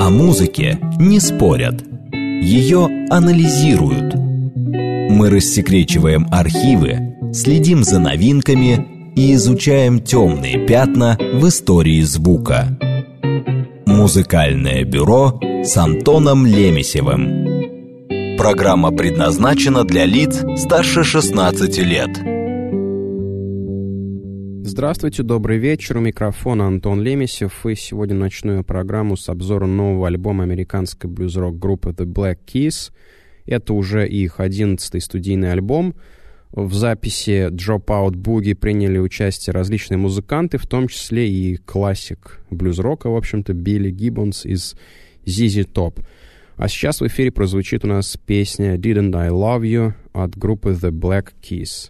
О музыке не спорят, ее анализируют. Мы рассекречиваем архивы, следим за новинками и изучаем темные пятна в истории звука. Музыкальное бюро с Антоном Лемесевым. Программа предназначена для лиц старше 16 лет. Здравствуйте, добрый вечер. У микрофона Антон Лемесев. И сегодня начну я программу с обзора нового альбома американской блюз-рок группы The Black Keys. Это уже их 11-й студийный альбом. В записи Dropout Boogie приняли участие различные музыканты, в том числе и классик блюз-рока, в общем-то, Билли Гиббонс из ZZ Top. А сейчас в эфире прозвучит у нас песня Didn't I Love You от группы The Black Keys.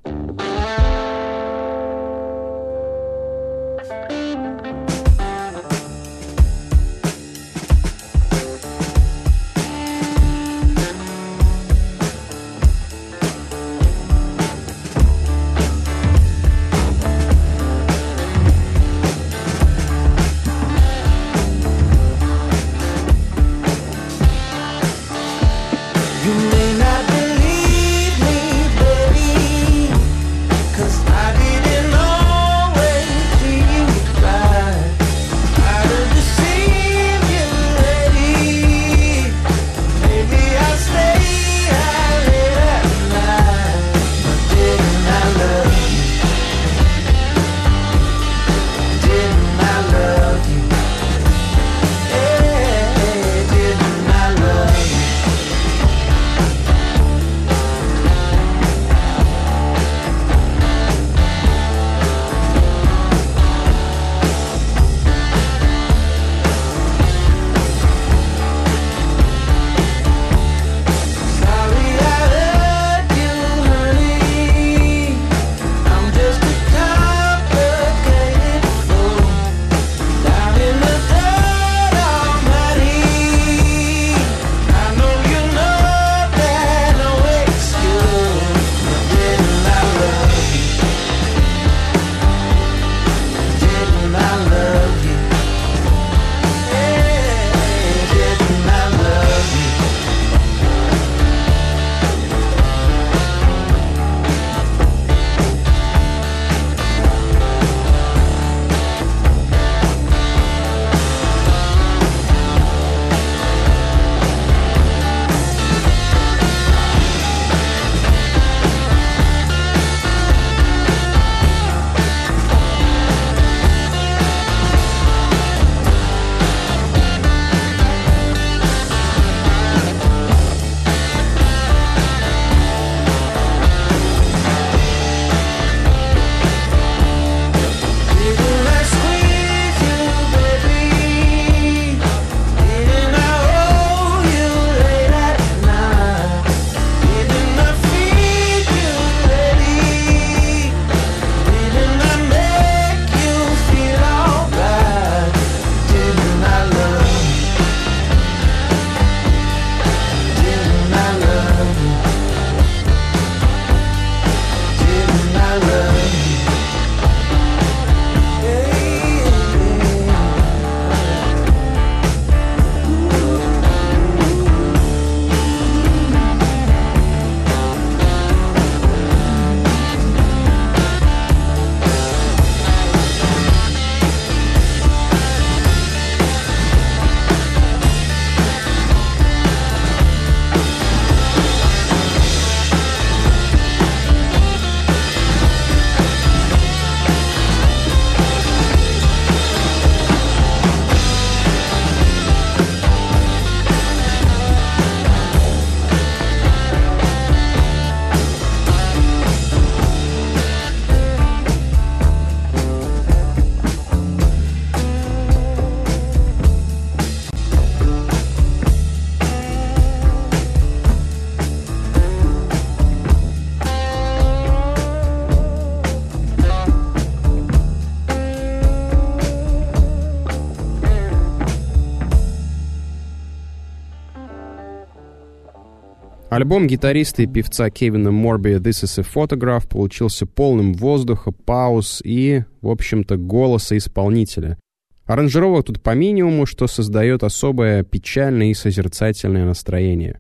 Альбом гитариста и певца Кевина Морби «This is a Photograph» получился полным воздуха, пауз и, в общем-то, голоса исполнителя. Аранжировок тут по минимуму, что создает особое печальное и созерцательное настроение.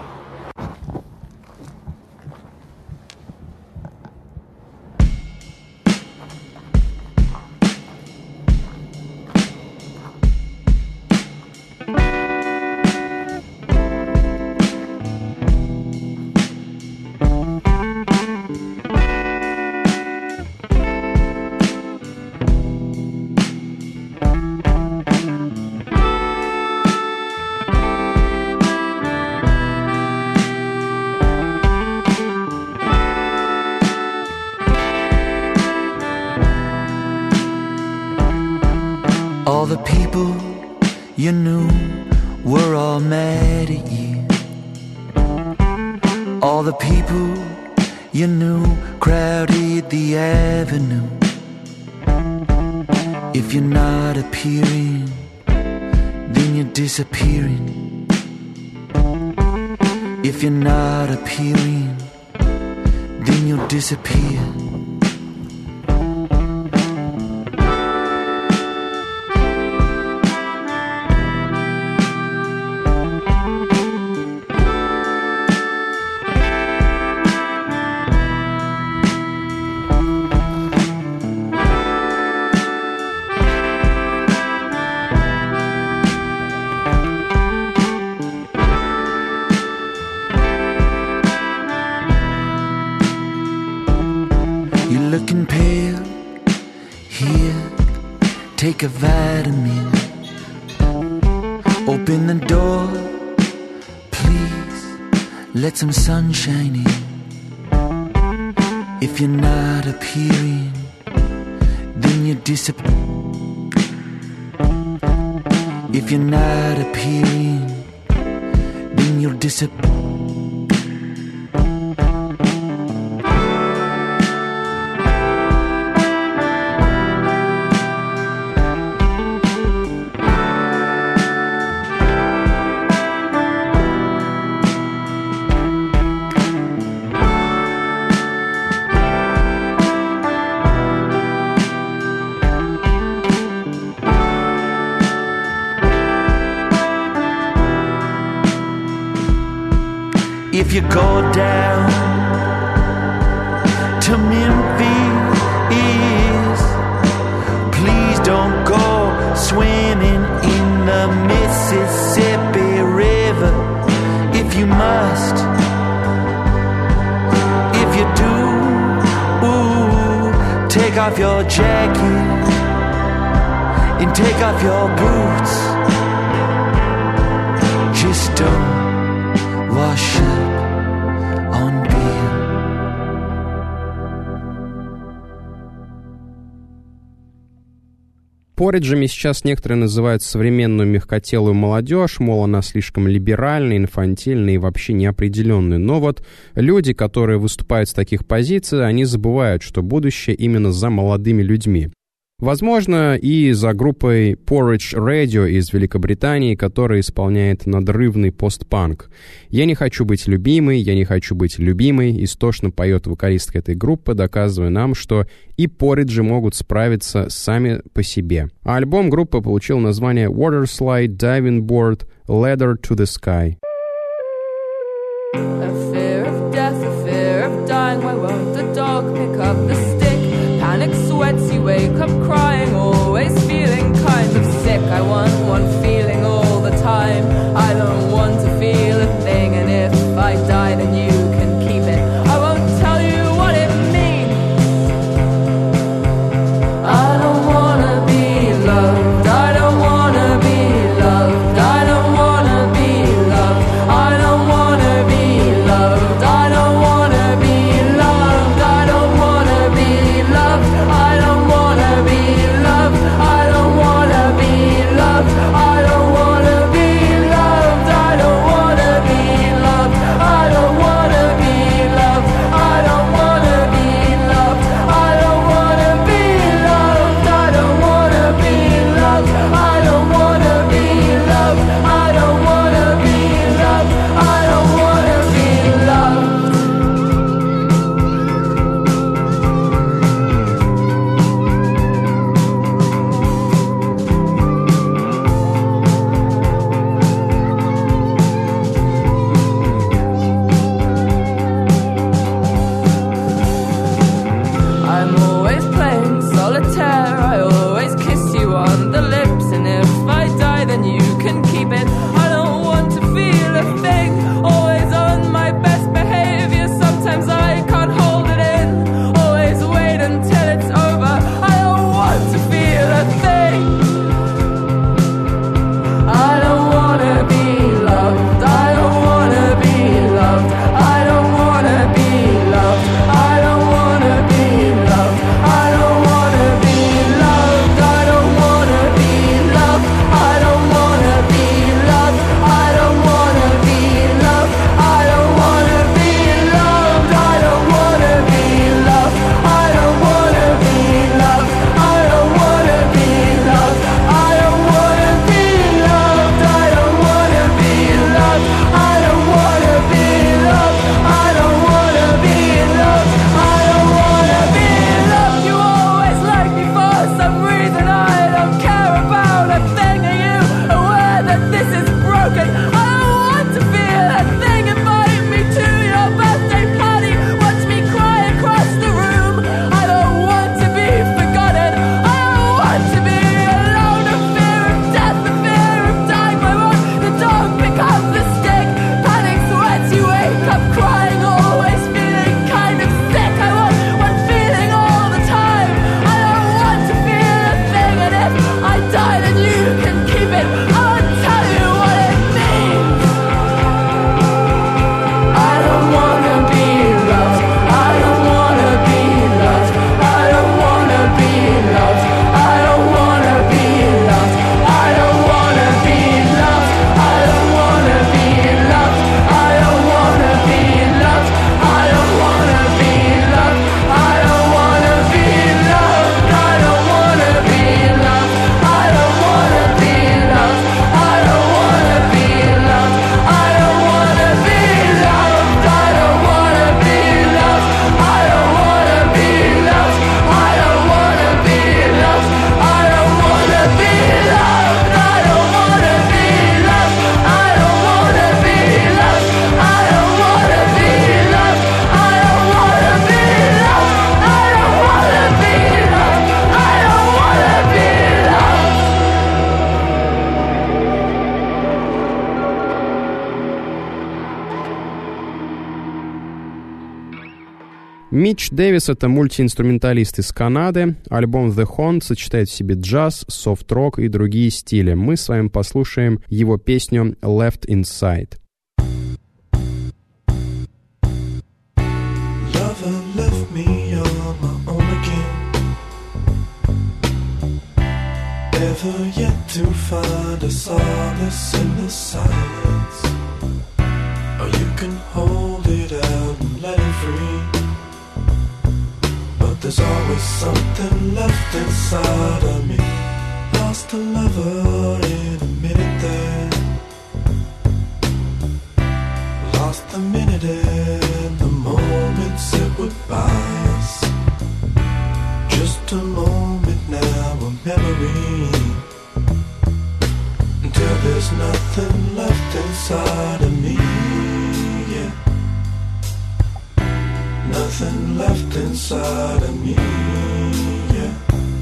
All the people you knew were all mad at you. All the people you knew crowded the avenue. If you're not appearing, then you're disappearing. If you're not appearing, then you'll disappear. Looking pale, here, take a vitamin. Open the door, please, let some sunshine in. If you're not appearing, then you disappear. If you're not appearing, then you'll disappear. If you go down to Memphis, please don't go swimming in the Mississippi River. If you must, if you do, ooh, take off your jacket and take off your boots. Just don't wash up on beer. Порриджами сейчас некоторые называют современную мягкотелую молодежь, мол, она слишком либеральная, инфантильная и вообще неопределенная. Но вот люди, которые выступают с таких позиций, они забывают, что будущее именно за молодыми людьми. Возможно, и за группой Porridge Radio из Великобритании, которая исполняет надрывный постпанк. «Я не хочу быть любимой, я не хочу быть любимой», истошно поет вокалистка этой группы, доказывая нам, что и Porridge могут справиться сами по себе. А альбом группы получил название Waterslide Diving Board Ladder to the Sky. A fear of death, a fear of dying, why won't the dog pick up the stick? Panic sweats, you wake up crying, always feeling kind of sick. I want one feeling all the time, I don't want to feel a thing. And if I die then you can keep it, I won't tell you what it means. I don't wanna be loved, I don't wanna be loved, I don't wanna be loved, I don't wanna be loved, I don't wanna be loved, I don't wanna be loved, I don't wanna be Митч Дэвис — это мультиинструменталист из Канады. Альбом The Haunt сочетает в себе джаз, софт-рок и другие стили. Мы с вами послушаем его песню «Left Inside». Never yet to find a solace in the silence. Or you can hold it out and let it free. But there's always something left inside of me. Lost a lover in a minute there. Lost the minute and the moments it would buy us. Just a moment now, a memory. Until there's nothing left inside of me, yeah. Nothing left inside of me, yeah.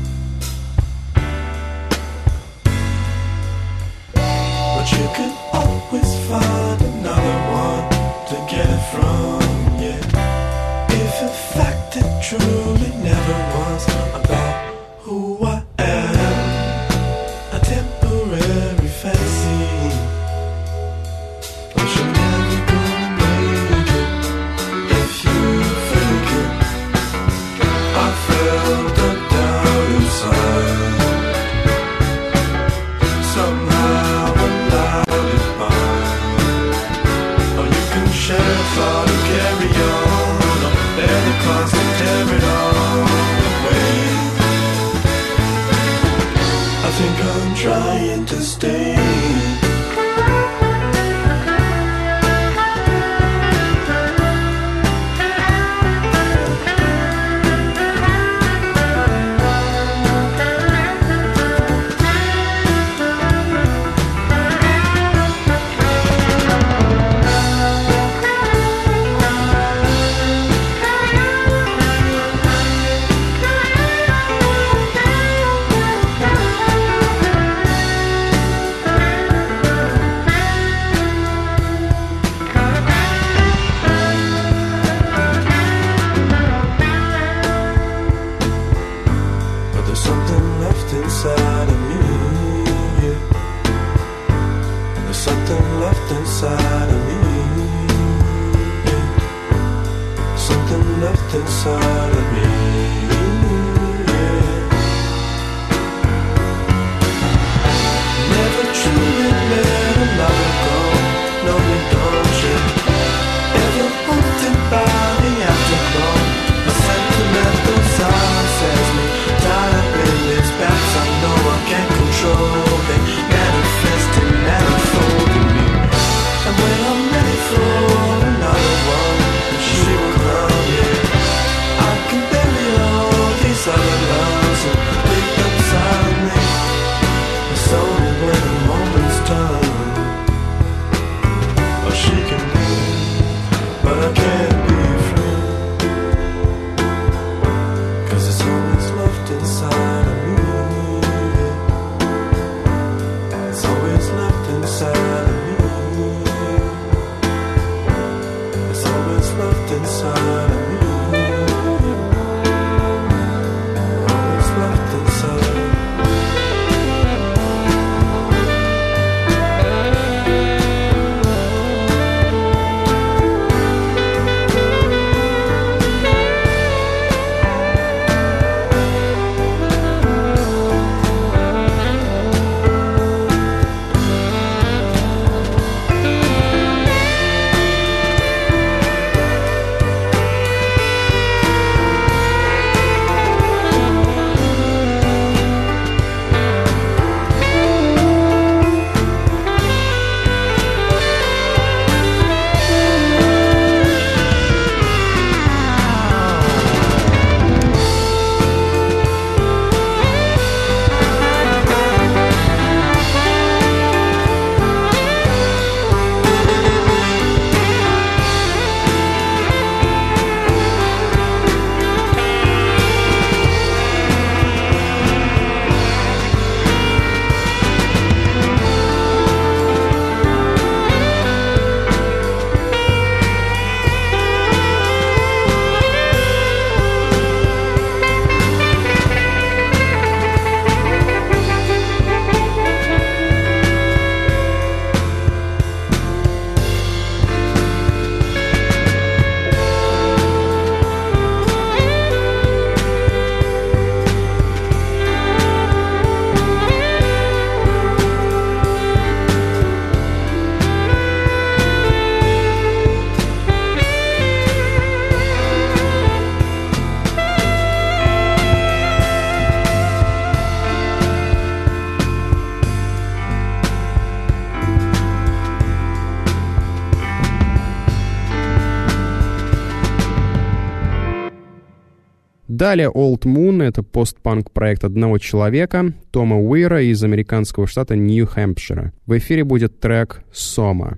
But you can always find another one to get it from, yeah. If in fact it truly never was about who I am, a temporary fantasy, but you're never gonna make it if you fake it. I felt the doubt inside, somehow allowed it by. Or you can share a thought and carry on, or bear the cost and tear it all away. I think I'm trying to stay. It's only when a moment's done Далее Old Moon — это постпанк-проект одного человека, Тома Уира из американского штата Нью-Хэмпшира. В эфире будет трек «Сома».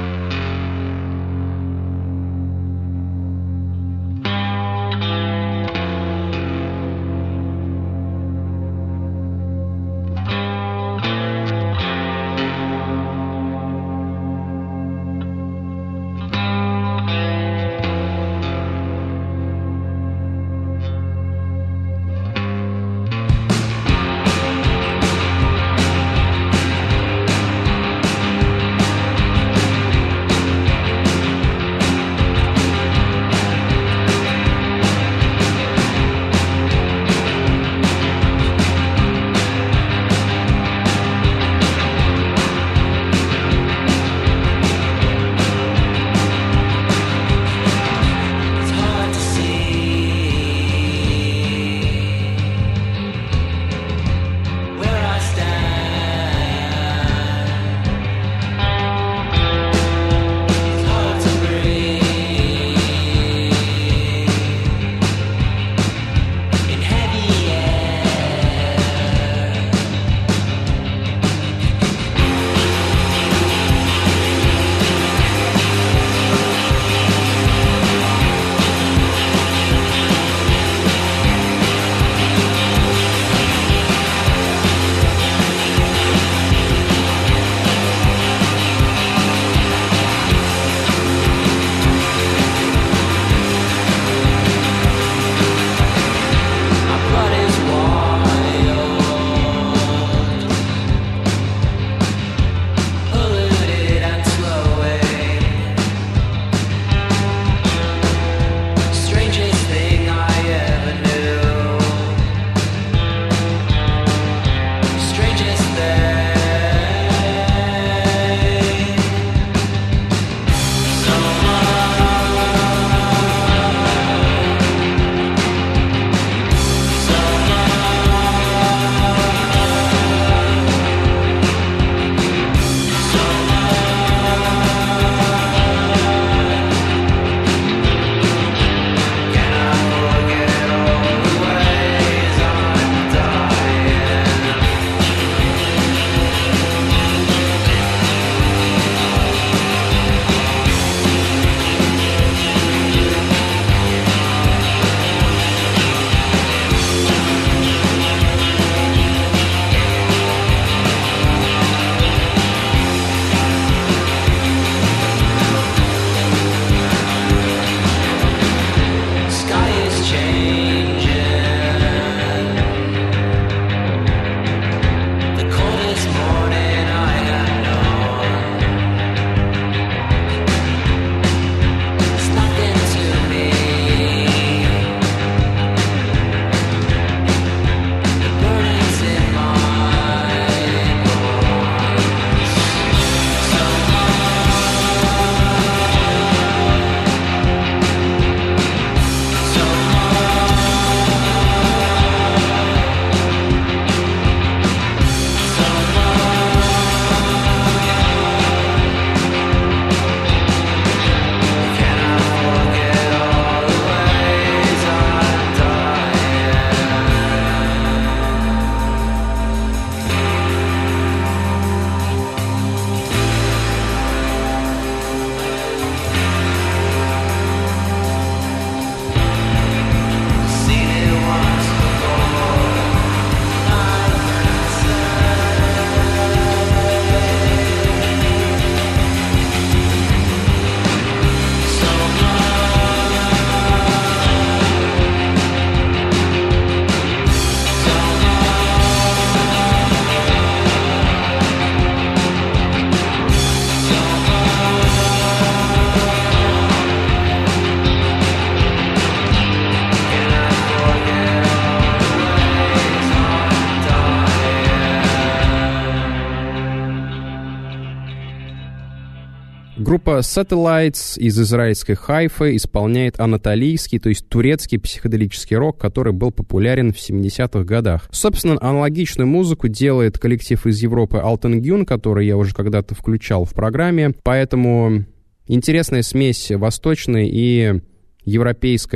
Группа Satellites из израильской Хайфы исполняет анатолийский, то есть турецкий психоделический рок, который был популярен в 70-х годах. Собственно, аналогичную музыку делает коллектив из Европы Алтенгюн, который я уже когда-то включал в программе, поэтому интересная смесь восточной и европейской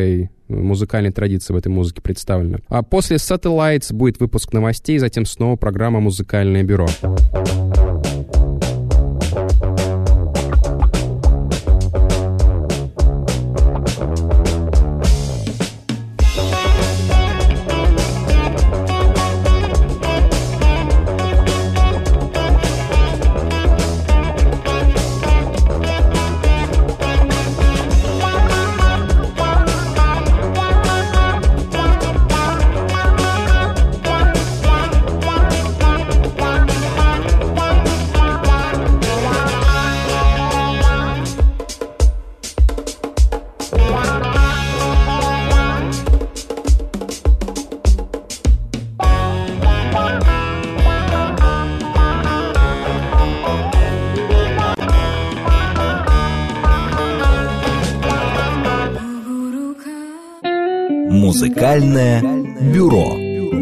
музыкальной традиции в этой музыке представлено. А после Satellites будет выпуск новостей, затем снова программа «Музыкальное бюро». Музыкальное бюро.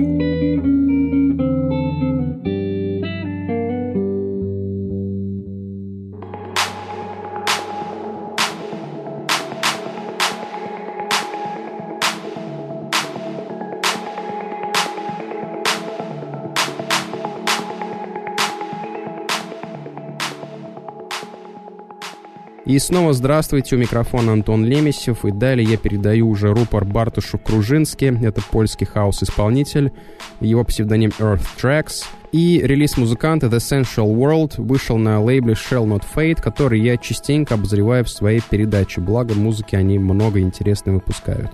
И снова здравствуйте, у микрофона Антон Лемесев, и далее я передаю уже рупор Бартошу Кружински, это польский хаус-исполнитель, его псевдоним Earth Tracks, и релиз музыканта The Essential World вышел на лейбле Shall Not Fade, который я частенько обозреваю в своей передаче, благо музыки они много интересного выпускают.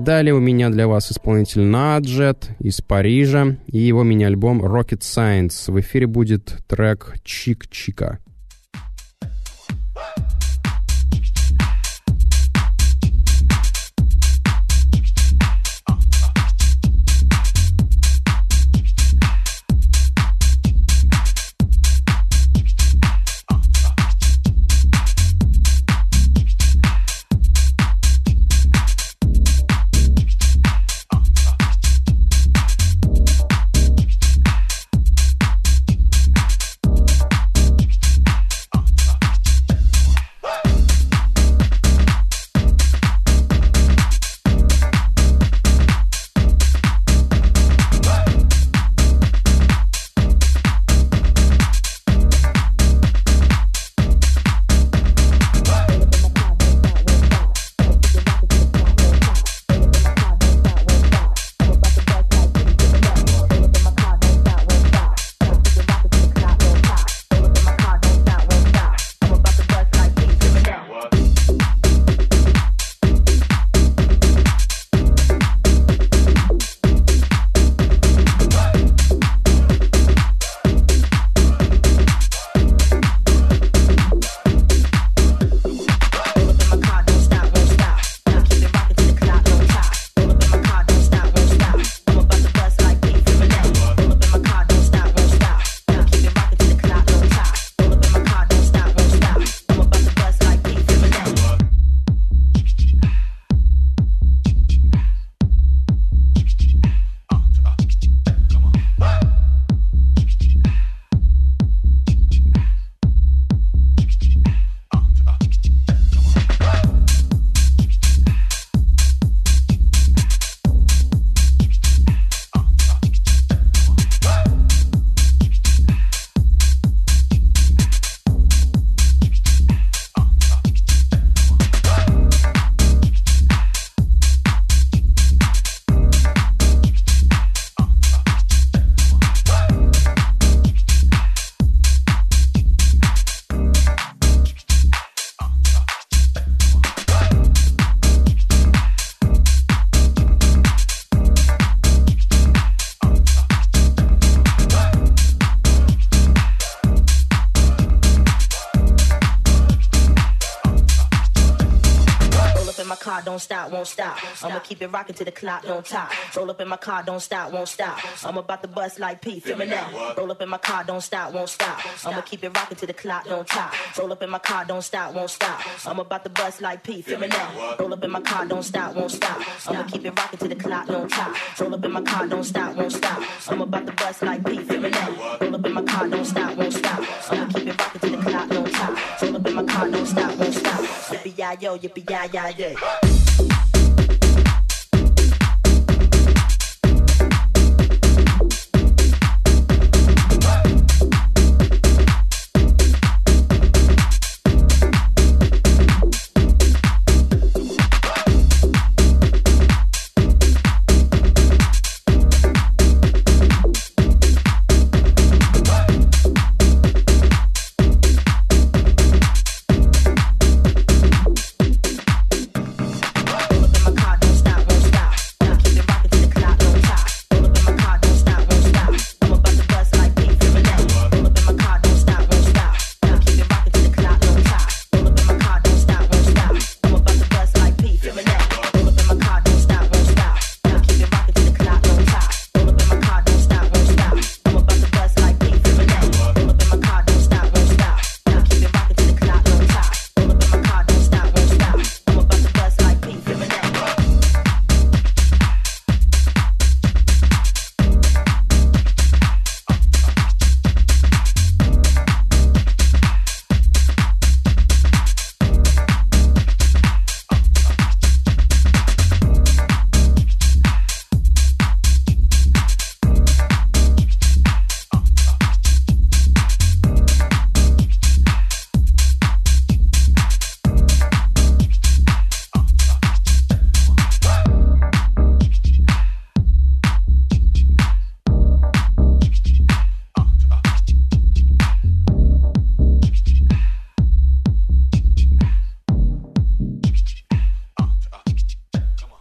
Далее у меня для вас исполнитель Наджет из Парижа и его мини-альбом Rocket Science. В эфире будет трек «Чик-чика». don't stop, won't stop. I'ma keep it rocking till the clock don't top. Roll up in my car, don't stop, won't stop. I'm about to bust like P, feel me now. Roll up in my car, don't stop, won't stop. I'ma keep it rocking till the clock don't top. Roll up in my car, don't stop, won't stop. I'm about to bust like P, feel me now. Roll up in my car, don't stop, won't stop. I'ma keep it rocking till the clock don't top. Roll up in my car, don't stop, won't stop. I'm about to bust like P, feel me now. Roll up in my car, don't stop, won't stop. I'ma keep it rocking till the clock don't top. Roll up in my car, don't stop, won't stop. Yippee-yi-yo, yippee-yi-yi-yay.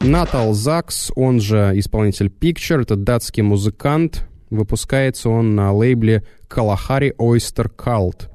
Натал Закс, он же исполнитель Picture, это датский музыкант. Выпускается он на лейбле Kalahari Oyster Cult.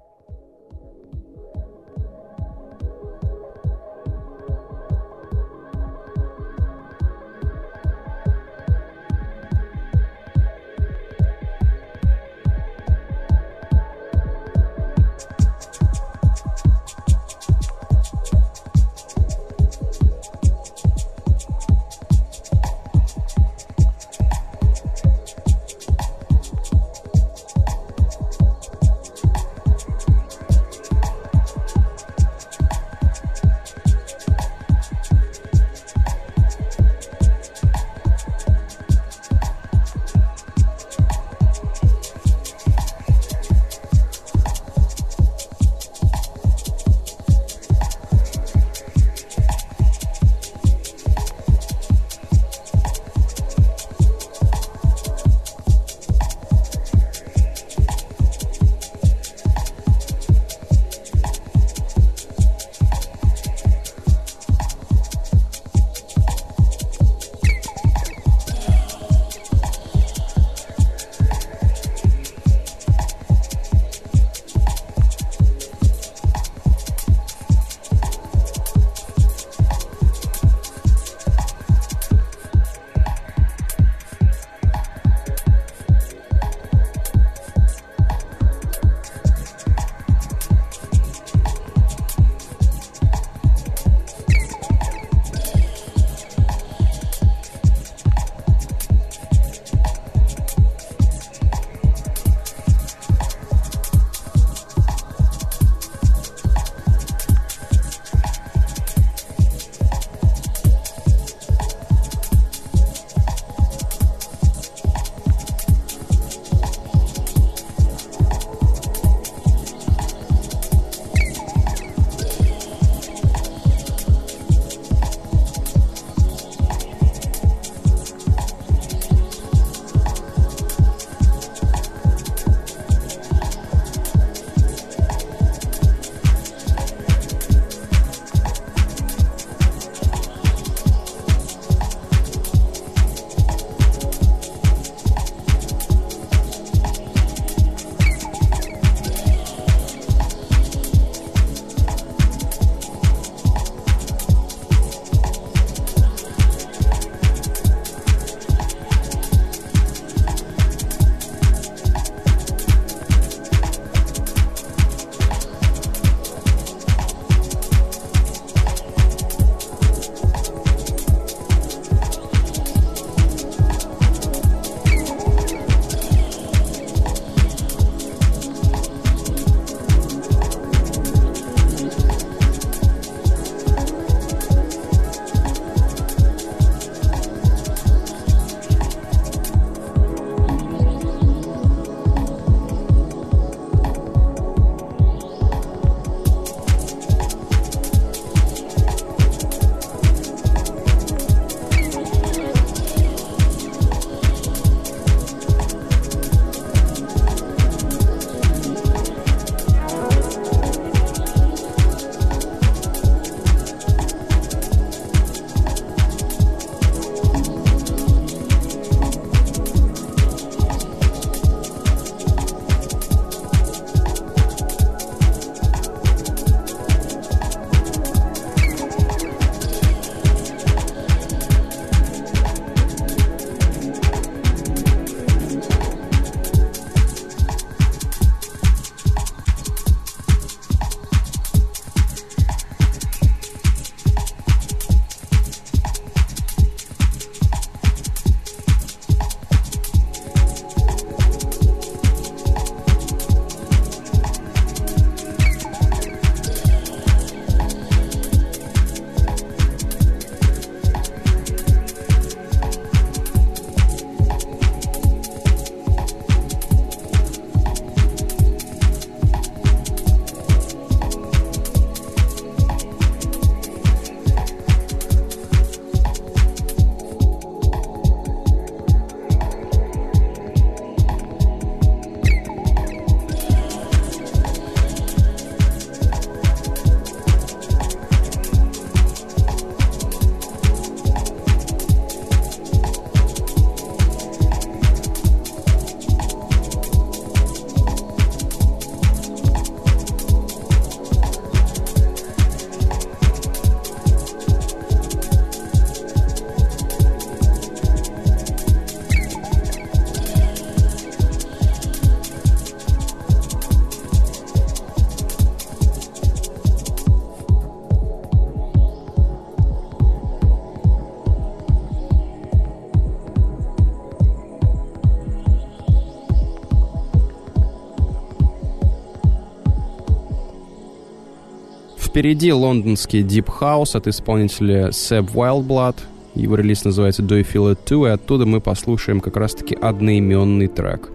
впереди лондонский Deep House от исполнителя Seb Wildblood. Его релиз называется Do You Feel It Too, и оттуда мы послушаем как раз-таки одноименный трек.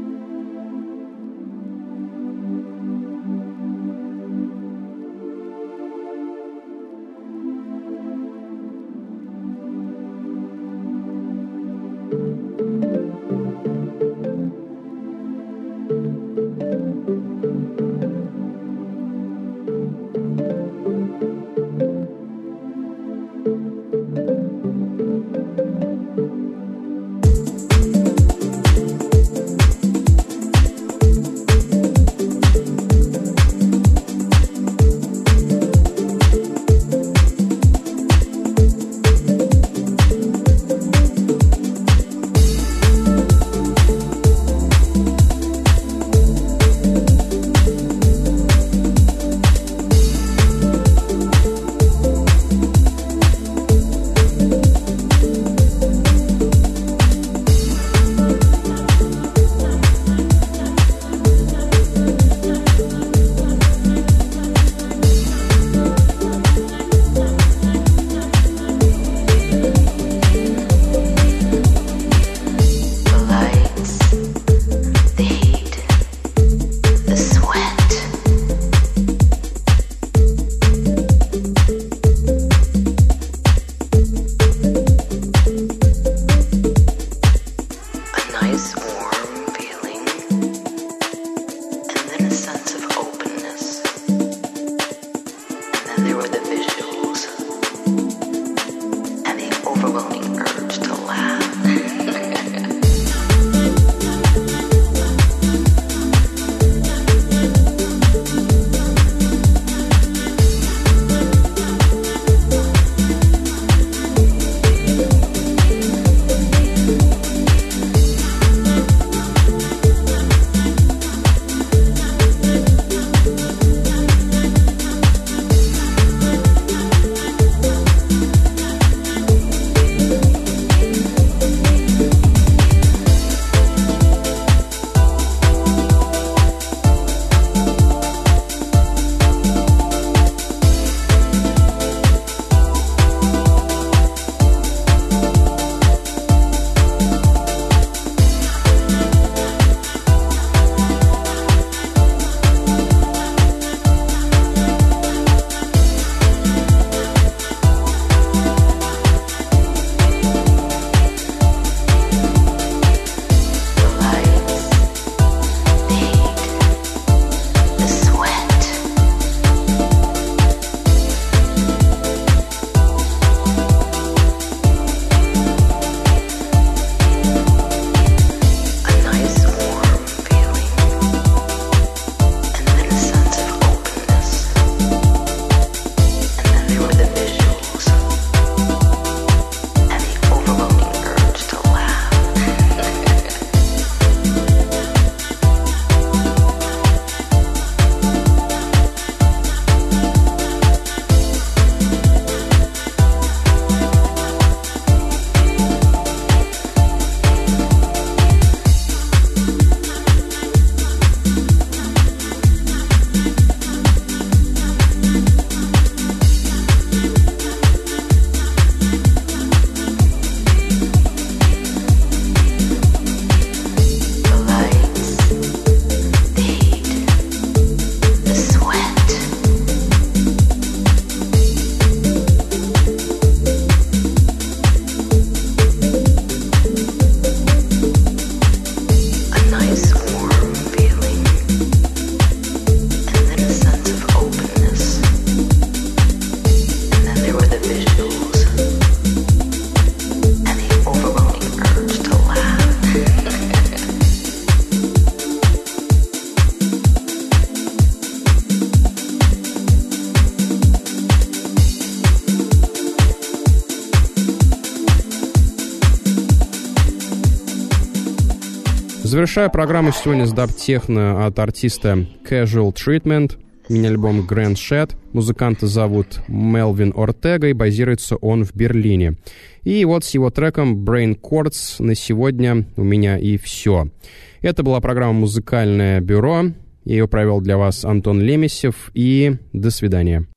Завершаю программу сегодня с даб-техно от артиста Casual Treatment. Мини-альбом Grand Shed. Музыканта зовут Мелвин Ортега, и базируется он в Берлине. И вот с его треком Brain Chords на сегодня у меня и все. Это была программа «Музыкальное бюро». Я ее провел для вас Антон Лемесев, и до свидания.